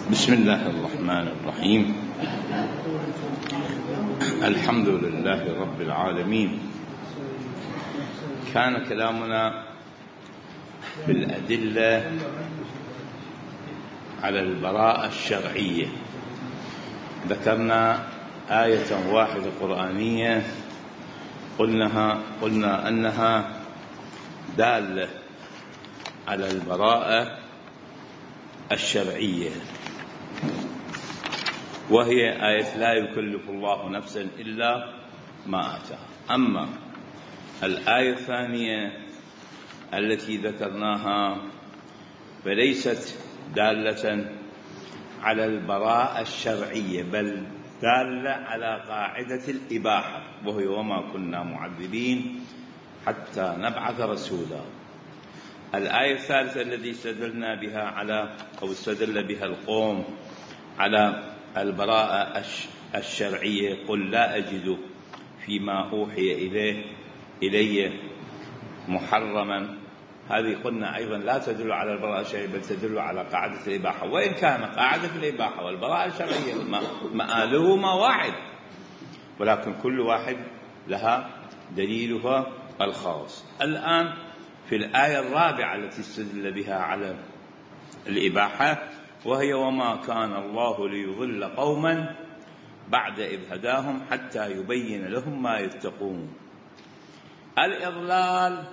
بسم الله الرحمن الرحيم. الحمد لله رب العالمين. كان كلامنا في الأدلة على البراءة الشرعية. ذكرنا آية واحدة قرآنية قلنا أنها دالة على البراءة الشرعية، وهي آية لا يكلف الله نفسا إلا ما آتاها. أما الآية الثانية التي ذكرناها فليست دالة على البراءة الشرعية، بل دالة على قاعدة الإباحة، وهي وما كنا معذبين حتى نبعث رسولا. الآية الثالثة التي استدلنا بها استدل بها القوم على البراءة الشرعية، قل لا أجد فيما أوحي إلي محرما. هذه قلنا أيضا لا تدل على البراءة الشرعية، بل تدل على قاعدة الإباحة، وإن كان قاعدة الإباحة والبراءة الشرعية مآلهما واحد، ولكن كل واحد لها دليلها الخاص. الآن في الآية الرابعة التي استدل بها على الإباحة، وهي وما كان الله ليضل قوما بعد إذ هداهم حتى يبين لهم ما يتقون. الإضلال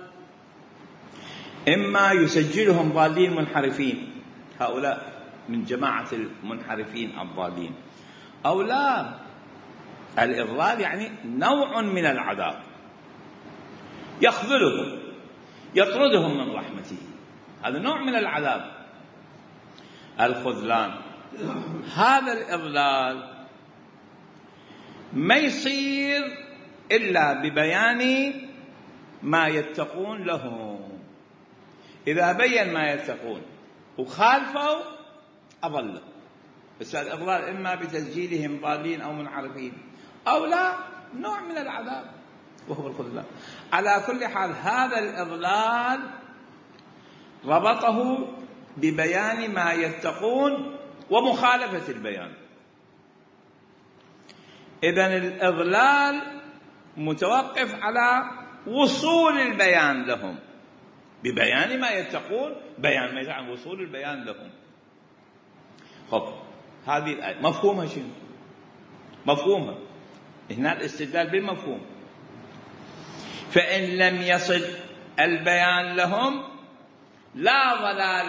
إما يسجلهم ضالين منحرفين، هؤلاء من جماعة المنحرفين الضالين، أو لا. الإضلال يعني نوع من العذاب، يخذلهم يطردهم من رحمته، هذا نوع من العذاب، الخذلان. هذا الإضلال ما يصير إلا ببيان ما يتقون له. إذا بين ما يتقون وخالفوا أضل. بس الإضلال إما بتسجيلهم ضالين أو منحرفين، أو لا، نوع من العذاب وهو الخذلان. على كل حال هذا الإضلال ربطه ببيان ما يتقون ومخالفة البيان. إذن الإضلال متوقف على وصول البيان لهم، ببيان ما يتقون، بيان ما يتقون، وصول البيان لهم. هذه الآية مفهومها شنو؟ مفهومها هنا الاستدلال بالمفهوم. فإن لم يصل البيان لهم لا ضلال،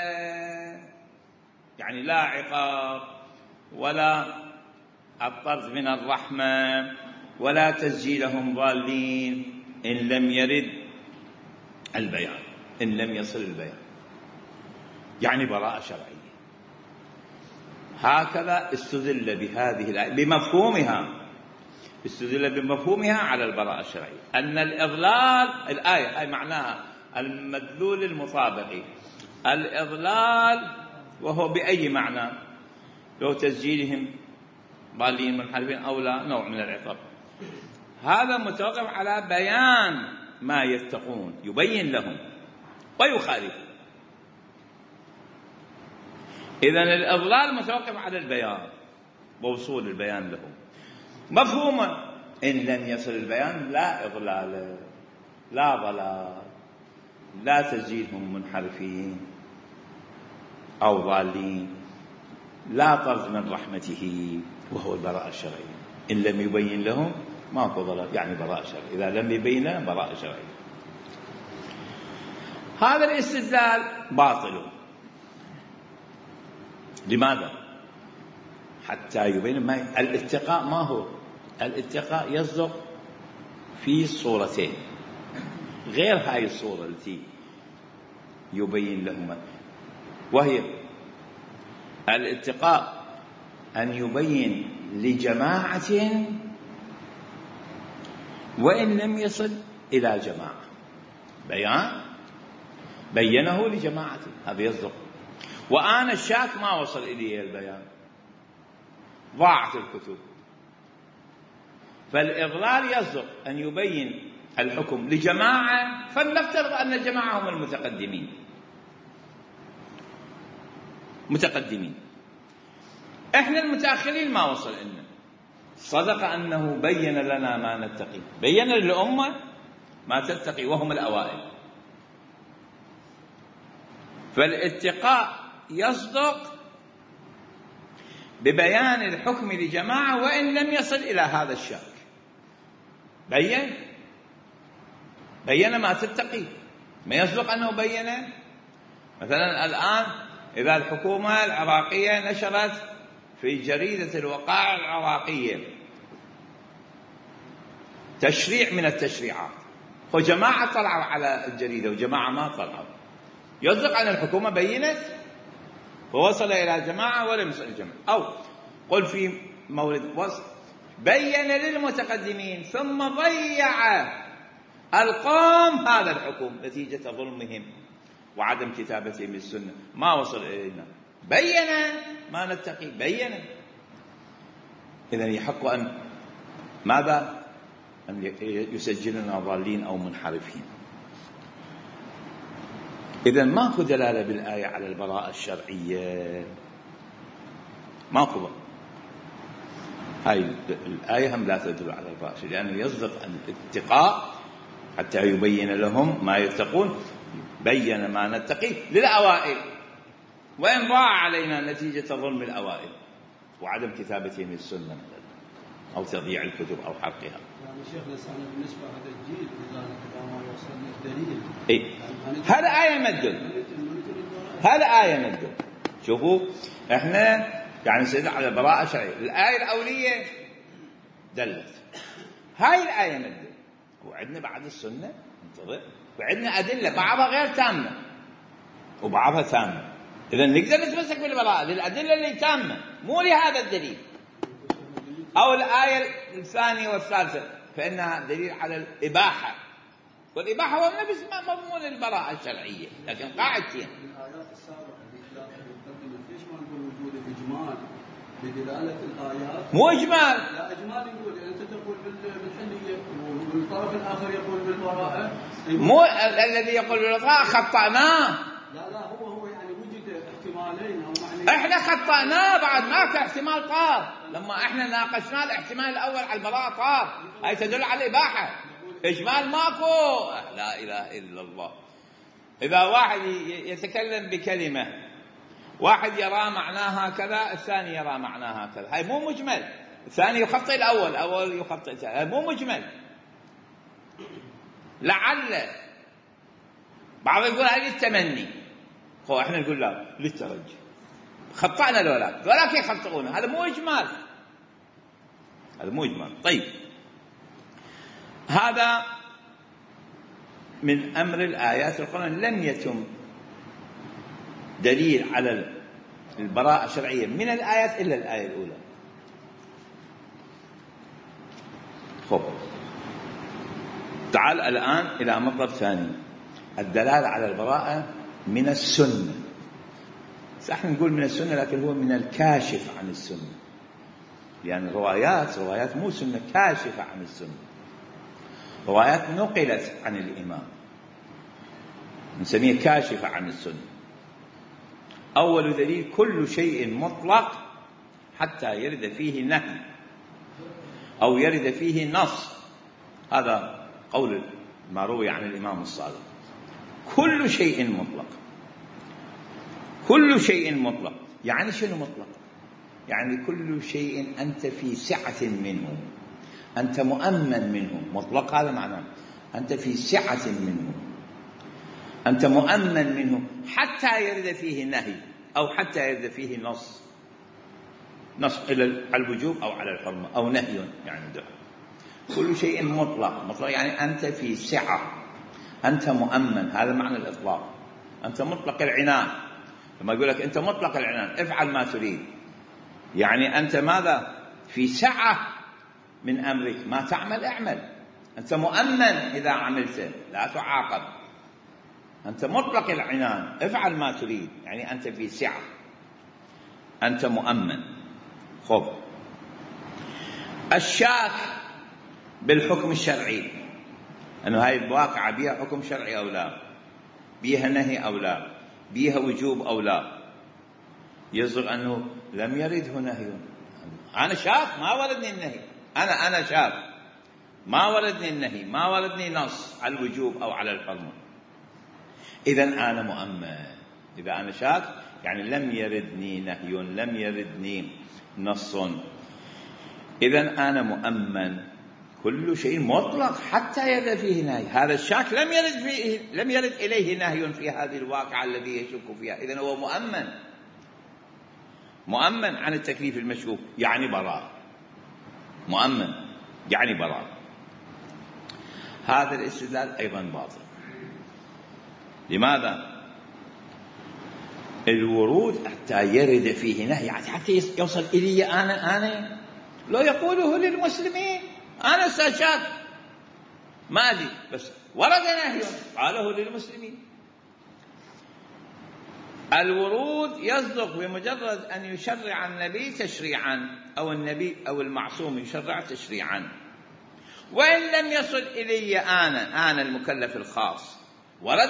يعني لا عقاب ولا الطرد من الرحمة ولا تسجيلهم ضالين، إن لم يرد البيان، إن لم يصل البيان، يعني براءة شرعية. هكذا استدل بهذه الآية بمفهومها، استدل بمفهومها على البراءة الشرعية، أن الإضلال، الآية أي معناها المدلول المطابقي، الإضلال وهو بأي معنى، لو تسجيلهم ضالين منحرفين أو لا، نوع من العقاب. هذا متوقف على بيان ما يتقون، يبين لهم ويخالفون. إذن الإضلال متوقف على البيان ووصول البيان لهم. مفهوما إن لم يصل البيان لا إضلال، لا ضلال، لا تسجيلهم منحرفين أو ضالين، لا طرد من رحمته وهو البراءة الشرعية. إن لم يبين لهم ماكو ضلال، يعني براءة شرعية. إذا لم يبين لهم براءة شرعية. هذا الاستدلال باطل. لماذا؟ حتى يبين ما الاتقاء. ما هو الاتقاء؟ يصدق في صورتين غير هاي الصورة التي يبين لهم، وهي الاتقاء أن يبين لجماعة وإن لم يصل إلى جماعة، بينه لجماعة، هذا يصدق. وأنا الشاك ما وصل إليه البيان، ضاعت الكتب. فالإضلال يصدق أن يبين الحكم لجماعة، فلنفترض أن الجماعة هم المتقدمين، إحنا المتأخرين ما وصل لنا. صدق أنه بين لنا ما نتقي، بين للأمة ما تتقي وهم الأوائل. فالاتقاء يصدق ببيان الحكم لجماعة وإن لم يصل إلى هذا الشرك. بين ما تتقي، ما يصدق أنه بين. مثلا الآن إذا الحكومة العراقية نشرت في جريدة الوقائع العراقية تشريع من التشريعات، وجماعة طلعوا على الجريدة وجماعة ما طلعوا، يصدق أن الحكومة بينت ووصل إلى جماعة ولم يصل إلى جماعة. أو قل في مورد وصل بين للمتقدمين ثم ضيع القوم هذا الحكم نتيجة ظلمهم وعدم كتابتهم للسنة، ما وصل إلينا. بين ما نتقي، بين. إذن يحق أن ماذا؟ أن يسجلنا ضالين أو منحرفين. إذن ماكو دلالة بالآية على البراءة الشرعية، ماكو. هاي الآية هم لا تدل على البراءة الشرعية، لأنه يصدق أن الاتقاء حتى يبين لهم ما يتقون. بين ما نتقي للأوائل وإن ضاع علينا نتيجة ظلم الأوائل وعدم كتابتهم السنة أو تضييع الكتب أو حرقها. يعني شيخ لسانه بالنسبة لهذا الجيل إذا ما وصلنا الدليل. إيه؟ هذا آية مدل، هذا آية مدل. شوفوا إحنا يعني سيدنا على البراءة الشرعية، الآية الأولية دلت، هاي الآية مدل. وعندنا بعد السنة انتظر، وعندنا أدلة بعضها غير تامة وبعضها تامة. إذا نقدر نتمسك بالبراءة للأدلة اللي تامة، مو لهذا الدليل. أو الآية الثانية والثالثة فإنها دليل على الإباحة، والإباحة هو نفس مضمون البراءة الشرعية، لكن قاعدتين. الآيات السابقة ليش ما نقول وجود الإجمال بدلالة الآيات؟ مو إجمال، لا إجمال نقول أنت تقول بالحلية والطرف الآخر يقول بالبراءة. مو الذي يقول بالبراءة خطأناه. لا هو يعني وجد احتمالين أو معنيين. إحنا خطأناه بعد ما كان احتمال طار، لما إحنا ناقشنا الاحتمال الأول على البراءة طار، هاي تدل على الإباحة. إجمال ماكو، لا إله إلا الله. إذا واحد يتكلم بكلمة، واحد يرى معناها كذا، الثاني يرى معناها كذا، هاي مو مجمل. الثاني يخطئ الأول يخطئ الثاني، هاي مو مجمل. لعل بعض يقول هاي التمني، هو احنا نقول لا للترجي. خطأنا ذولاك يخطئون، هذا مو إجمال، هذا مو إجمال. طيب، هذا من أمر الآيات القرآن. لم يتم دليل على البراءة الشرعية من الآيات إلا الآية الأولى. خب، تعال الآن إلى مطلب ثاني، الدلالة على البراءة من السنة. صح نقول من السنة، لكن هو من الكاشف عن السنة، لأن روايات مو سنة، كاشفة عن السنة، روايات نقلت عن الإمام نسميه كاشفة عن السنة. أول دليل كل شيء مطلق حتى يرد فيه نهي أو يرد فيه نص، هذا قول ما روي عن الإمام الصادق. كل شيء مطلق، كل شيء مطلق يعني شنو مطلق؟ يعني كل شيء أنت في سعة منه، أنت مؤمن منه. مطلق هذا معناه أنت في سعة منه، أنت مؤمن منه حتى يرد فيه نهي أو حتى يرد فيه نص على الوجوب أو على الحرمة أو نهي يعني ده. كل شيء مطلق يعني أنت في سعة، أنت مؤمن، هذا معنى الإطلاق. أنت مطلق العنان، لما يقول لك أنت مطلق العنان افعل ما تريد، يعني أنت ماذا؟ في سعة من أمرك، ما تعمل اعمل، أنت مؤمن إذا عملت لا تعاقب، أنت مطلق العنان افعل ما تريد، يعني أنت في سعة، أنت مؤمن. خب، الشاك بالحكم الشرعي، أنه هاي الواقعة بيها حكم شرعي أو لا، بيها نهي أو لا، بيها وجوب أو لا، يصدق أنه لم يرده نهي. أنا شاب ما وردني النهي، أنا شاب ما وردني النهي، ما وردني نص على الوجوب أو على الحرمة، إذن أنا مؤمن. إذا أنا شاب يعني لم يردني نهي، لم يردني نص، إذن أنا مؤمن. كل شيء مطلق حتى يرد فيه نهي. هذا الشاك لم يرد إليه نهي في هذه الواقعة الذي يشك فيها، إذن هو مؤمن عن التكليف المشكوك، يعني براء. مؤمن يعني براء. هذا الاستدلال أيضا باطل. لماذا؟ الورود حتى يرد فيه نهي، حتى يوصل إلي أنا لو يقوله للمسلمين، أنا ساشاك ما أدري، بس ورد نهي قاله للمسلمين. الورود يصدق بمجرد أن يشرع النبي تشريعا، أو النبي أو المعصوم يشرع تشريعا، وإن لم يصل إلي أنا المكلف الخاص ورد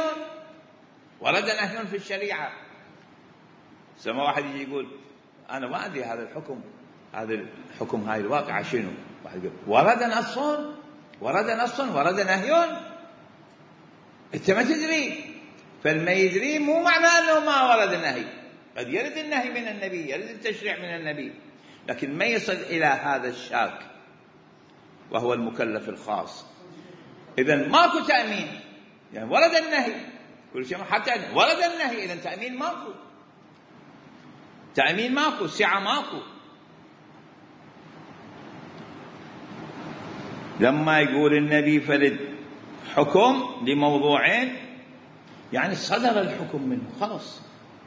نهي في الشريعة. سمع واحد يجي يقول أنا ما أدري هذا الحكم هاي الواقعة شنو، واحد يقول ورد نص ورد نهي، أنت ما تدري. فالما يدري مو معنى أنه ما ورد النهي، قد يرد النهي من النبي، يرد التشريع من النبي، لكن ما يصل إلى هذا الشاك وهو المكلف الخاص. إذن ماكو تأمين، يعني ورد النهي كل شيء، حتى ورد النهي، إذن تأمين ماكو، سعة ماكو. لما يقول النبي فرد حكم لموضوعين، يعني صدر الحكم منه، خلاص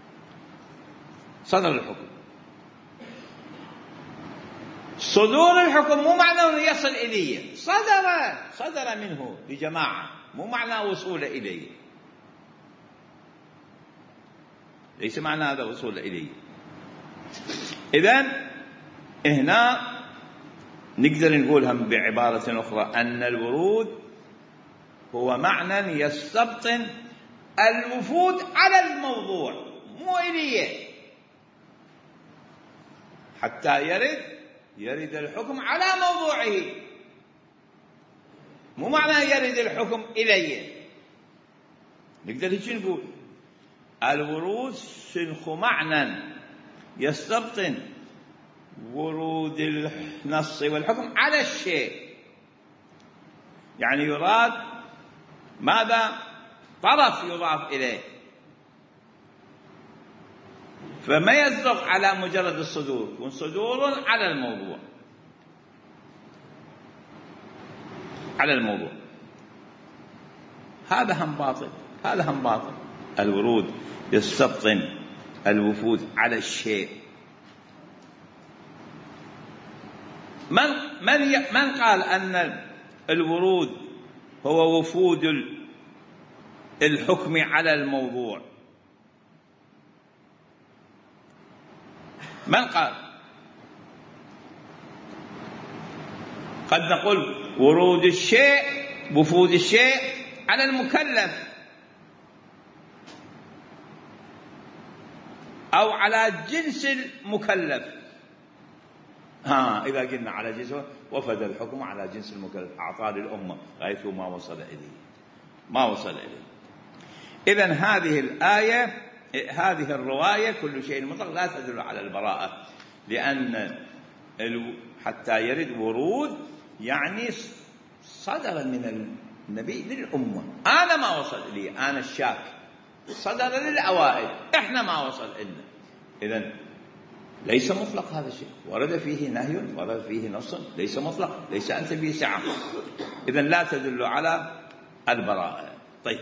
صدر الحكم. صدور الحكم مو معنى أنه يصل إليه، صدر منه لجماعة، مو معنى وصول إليه، ليس معنى هذا وصول إليه. إذن هنا نقدر نقولها بعبارة أخرى أن الورود هو معنى يستبطن الوفود على الموضوع، مو إليه، حتى يرد الحكم على موضوعه، مو معنى يرد الحكم إليه. نقدر هيك نقول الورود سنخ معنى يستبطن ورود النص والحكم على الشيء، يعني يراد ماذا؟ طرف يضاف إليه، فما يصدق على مجرد الصدور، يكون صدور على الموضوع. هذا هم باطل. الورود يستبطن الوفود على الشيء. من قال أن الورود هو وفود الحكم على الموضوع؟ من قال؟ قد نقول ورود الشيء، وفود الشيء على المكلف، أو على جنس المكلف. إذا قلنا على جنسه وفد الحكم على جنس المكلف، أعطاه للأمة غايته ما وصل إليه. إذن هذه الآية، هذه الرواية كل شيء مطلق لا تدل على البراءة، لأن حتى يرد ورود يعني صدر من النبي للأمة. أنا ما وصل إلي، أنا الشاك، صدر للأوائل، إحنا ما وصل إلنا. إذن ليس مطلق هذا الشيء، ورد فيه نهي، ورد فيه نص، ليس مطلق، ليس أنت فيه سعة، إذن لا تدل على البراءة. طيب،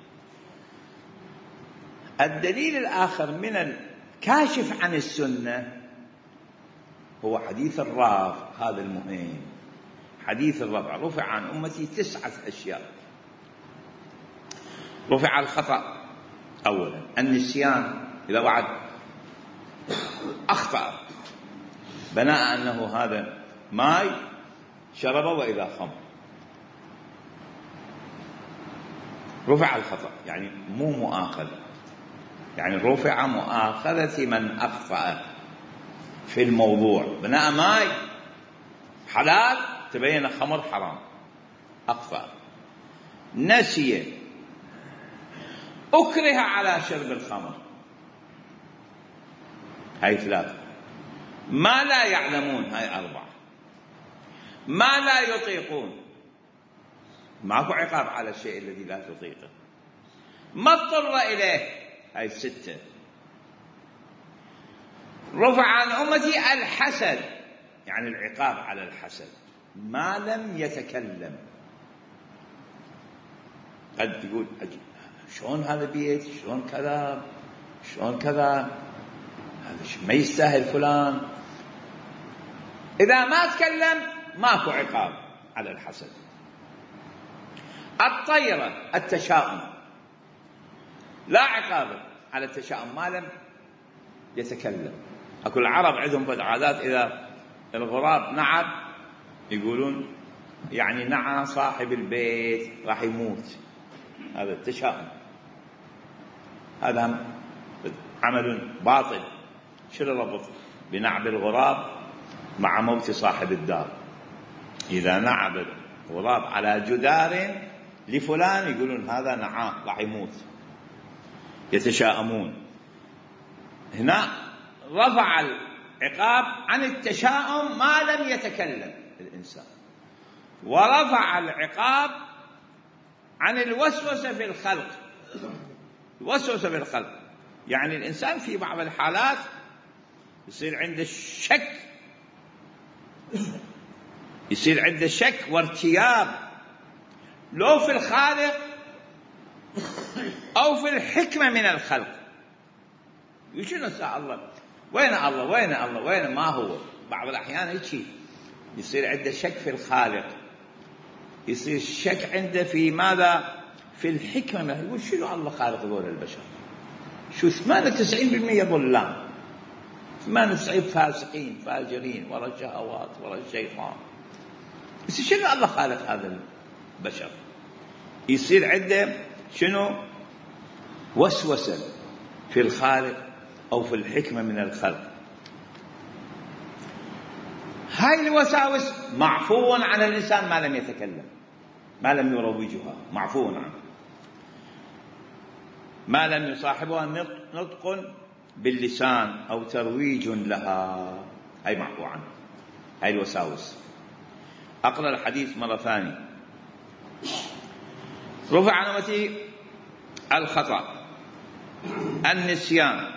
الدليل الآخر من الكاشف عن السنة هو حديث الرافع. هذا المهم، حديث الرافع: رفع عن أمتي 9 أشياء. رفع الخطأ أولا، النسيان، إذا واحد أخطأ بناء أنه هذا ماء شربه وإذا خمر، رفع الخطأ يعني مو مؤاخذ. يعني رفع مؤاخذة من أخطأ في الموضوع، بناء ماي حلال تبين خمر حرام، أخطأ، نسي، أكره على شرب الخمر، هاي 3. ما لا يعلمون، هاي 4. ما لا يطيقون، ماكو عقاب على الشيء الذي لا تطيقه. ما اضطر إليه، هاي 6. رفع عن أمتي الحسد، يعني العقاب على الحسد، ما لم يتكلم. قد تقول شلون هذا بيت، شلون كذا، شلون كذا، هذا ما يستاهل فلان. إذا ما تكلم ماكو عقاب على الحسد. الطيرة، التشاؤم، لا عقاب على التشاؤم ما لم يتكلم. أكو العرب عندهم بعض عادات، إذا الغراب نعب يقولون يعني نعى صاحب البيت راح يموت، هذا التشاؤم، هذا عمل باطل. شو الربط بنعب الغراب مع موت صاحب الدار؟ إذا نعب الغراب على جدار لفلان يقولون هذا نعاه راح يموت، يتشاءمون. هنا رفع العقاب عن التشاؤم ما لم يتكلم الإنسان، ورفع العقاب عن الوسوسة في الخلق. الوسوسة في الخلق يعني الإنسان في بعض الحالات يصير عنده شك، يصير عنده شك وارتياب، لو في الخالق أو في الحكمة من الخلق. يشنو سأل الله، وين الله، وين الله، وين ما هو. بعض الأحيان هيك يصير عنده شك في الخالق، يصير شك عنده في ماذا، في الحكمة. يقول شنو الله خالق ذول البشر، شو 98% ظلام، 98 فاسقين فاجرين ورا الشهوات ورا الشيطان. بس شنو الله خالق هذا البشر؟ يصير عنده شنو، وسوسة في الخالق أو في الحكمة من الخلق. هاي الوساوس معفو عن الإنسان ما لم يتكلم، ما لم يروجها، معفو عنه، ما لم يصاحبها نطق باللسان أو ترويج لها، هاي معفو عنه، هاي الوساوس. أقرأ الحديث مرة ثانية. رفع عن أمتي الخطأ، النسيان،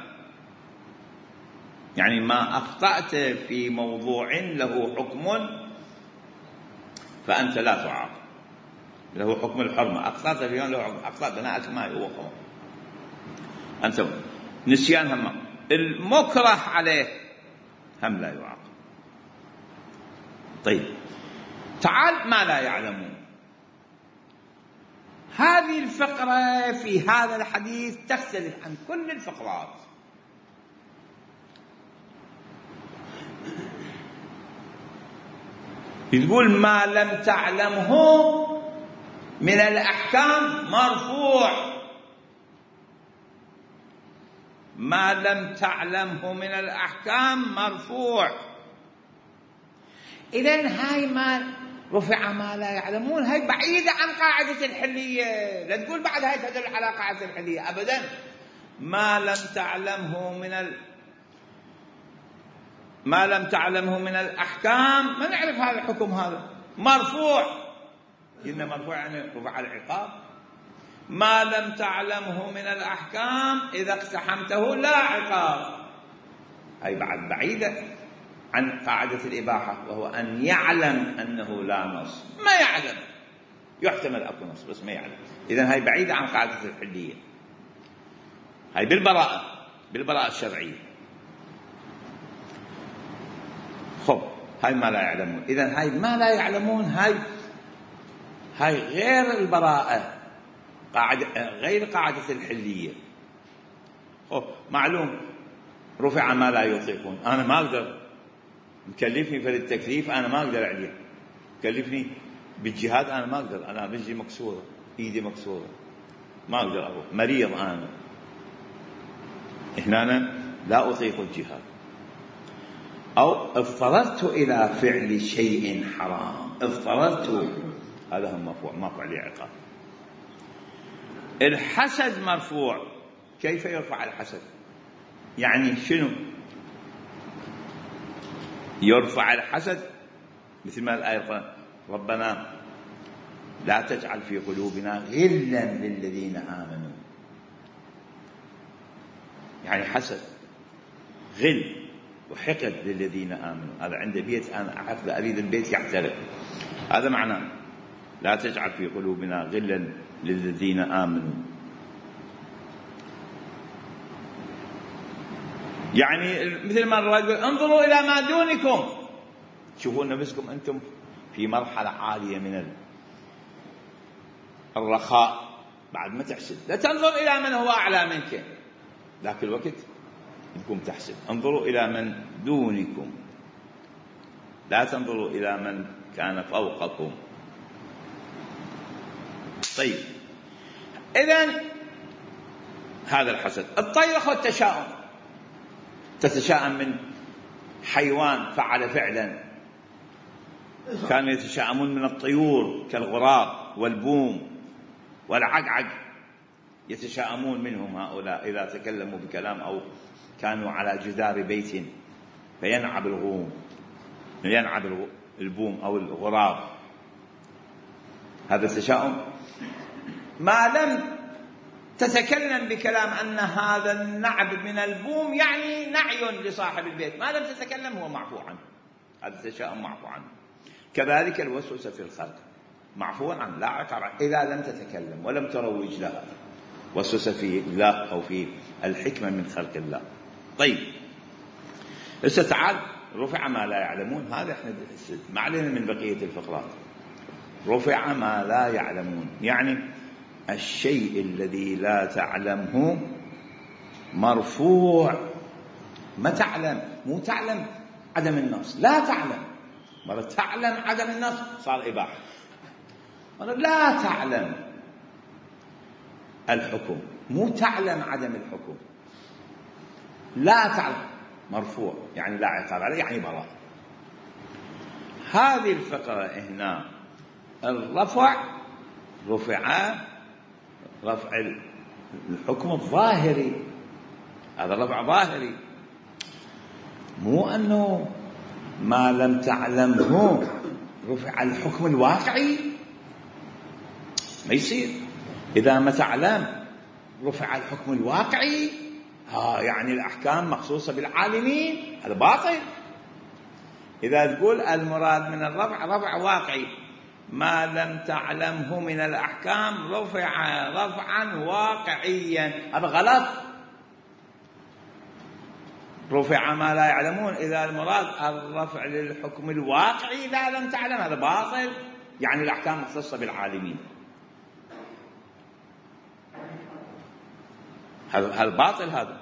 يعني ما أخطأت في موضوع له حكم فأنت لا تعاقب، له حكم الحرمة. أخطأت في يوم له حكم، أخطأت بناء أسماء هو قوم، أنت نسيان هم. المكره عليه هم لا يعاقب. طيب تعال ما لا يعلمون. هذه الفقرة في هذا الحديث تختلف عن كل الفقرات. يقول ما لم تعلمه من الأحكام مرفوع، ما لم تعلمه من الأحكام مرفوع. إذن هاي ما رفع ما لا يعلمون، هاي بعيدة عن قاعدة الحلية. لا تقول بعد هاي تدل على قاعدة الحلية أبدا. ما لم تعلمه من الأحكام، ما نعرف هذا الحكم، هذا مرفوع. إن مرفوع يعني رفع العقاب. ما لم تعلمه من الأحكام إذا اقتحمته لا عقاب، هاي بعد بعيدة عن قاعدة الإباحة، وهو أن يعلم أنه لا نص. ما يعلم، يحتمل أكو نص بس ما يعلم. إذن هاي بعيدة عن قاعدة الحلية، هاي بالبراءة الشرعية. خب هاي ما لا يعلمون. إذن هاي ما لا يعلمون، هاي غير البراءة، غير قاعدة الحلية. خب معلوم رفع ما لا يطيقون، أنا ما أقدر، مكلفني في التكليف أنا ما أقدر عليه، مكلفني بالجهاد أنا ما أقدر، أنا رجلي مكسورة، إيدي مكسورة، ما أقدر أروح، مريض أنا، هنا أنا لا أطيق الجهاد، أو اضطررت إلى فعل شيء حرام، اضطررت، هذا هو مرفوع، ماكو عليه عقاب. الحسد مرفوع. كيف يرفع الحسد؟ يعني شنو يرفع الحسد؟ مثل ما الآية قال: ربنا لا تجعل في قلوبنا غلا للذين آمنوا. يعني حسد، غل وحقد للذين آمنوا. هذا عند بيت أنا أريد البيت يحترق، هذا معناه لا تجعل في قلوبنا غلا للذين آمنوا. يعني مثل ما الرجل انظروا إلى ما دونكم، تشوفون نفسكم أنتم في مرحلة عالية من الرخاء، بعد ما تحسد لا تنظر إلى من هو أعلى منك، ذاك الوقت أنكم تحسد. انظروا إلى من دونكم، لا تنظروا إلى من كان فوقكم. طيب، إذن هذا الحسد. الطيرخ والتشاؤم، تتشاءم من حيوان فعل فعلا، كانوا يتشاءمون من الطيور كالغراب والبوم والعقعق، يتشاءمون منهم هؤلاء إذا تكلموا بكلام أو كانوا على جدار بيت فينعب البوم أو الغراب. هذا التشاؤم ما لم تتكلم بكلام أن هذا النعب من البوم يعني نعي لصاحب البيت، ما لم تتكلم هو معفو عنه، هذا التشاؤم معفو عنه. كذلك الوسوسة في الخلق معفو عنه، لا عقاب إذا لم تتكلم ولم تروج لها، وسوسة في الله أو في الحكمة من خلق الله. طيب، هسه تعال، رفع ما لا يعلمون، هذا احنا ما علينا من بقية الفقرات. رفع ما لا يعلمون يعني الشيء الذي لا تعلمه مرفوع. ما تعلم، مو تعلم عدم النص، لا تعلم، مرة تعلم عدم النص صار إباحة، مرة لا تعلم الحكم، مو تعلم عدم الحكم، لا تعلم مرفوع يعني لا عقاب عليه، يعني براء. هذه الفقرة هنا الرفع، رفع الحكم الظاهري، هذا رفع ظاهري، مو أنه ما لم تعلمه رفع الحكم الواقعي، ما يصير. إذا ما تعلم رفع الحكم الواقعي، يعني الأحكام مخصوصة بالعالمين، هذا باطل. إذا تقول المراد من الرفع رفع واقعي، ما لم تعلمه من الأحكام رفع رفعا واقعيا، هذا غلط. رفع ما لا يعلمون إذا المراد الرفع للحكم الواقعي إذا لم تعلم، هذا باطل، يعني الأحكام مختصة بالعالمين، هذا باطل هذا.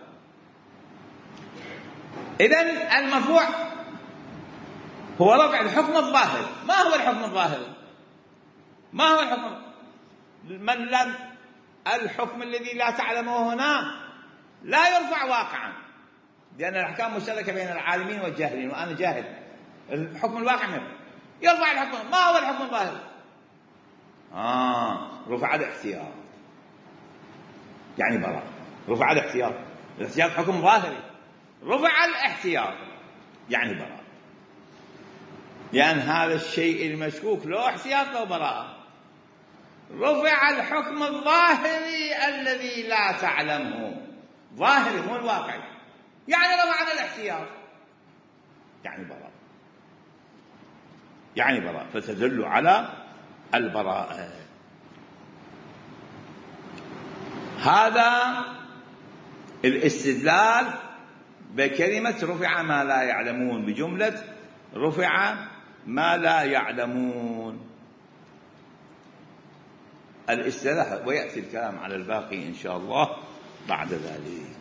إذن المرفوع هو رفع الحكم الظاهر. ما هو الحكم الظاهر؟ ما هو الحكم؟ من لم الحكم الذي لا تعلمه هنا لا يرفع واقعا، لأن الأحكام مشتركة بين العالمين والجاهلين، وأنا جاهل، الحكم الواقع منه يرفع الحكم. ما هو الحكم الظاهر؟ رفع الاحتياط يعني براء. رفع الاحتياط، الاحتياط حكم ظاهري، رفع الاحتياط يعني براء، لأن هذا الشيء المشكوك له احتياط له براءة. رفع الحكم الظاهري الذي لا تعلمه، ظاهري مو الواقعي، يعني رفع الاحتياط يعني براء، فتدل على البراءة. هذا الاستدلال بكلمة رفع ما لا يعلمون، بجملة رفع ما لا يعلمون الاستدلال، ويأتي الكلام على الباقي إن شاء الله بعد ذلك.